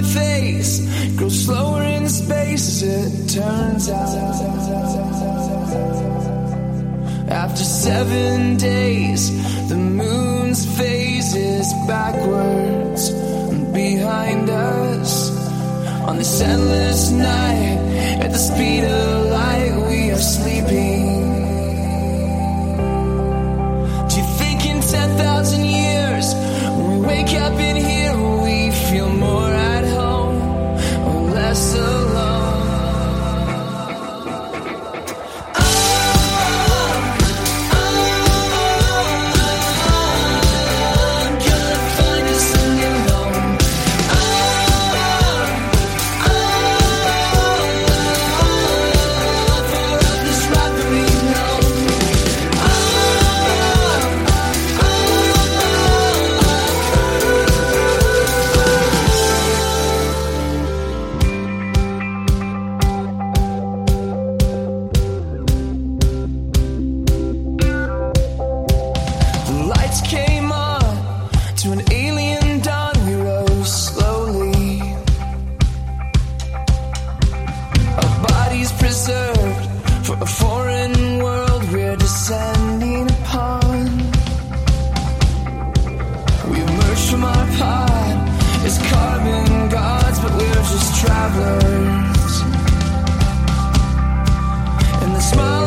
face grows slower in space, it turns out. After 7 days, the moon's phase is backwards behind us. On this endless night, at the speed of light, we are sleeping. Do you think in 10,000 years, when we wake up in here, we feel more at home or less alone? Travelers, and the smile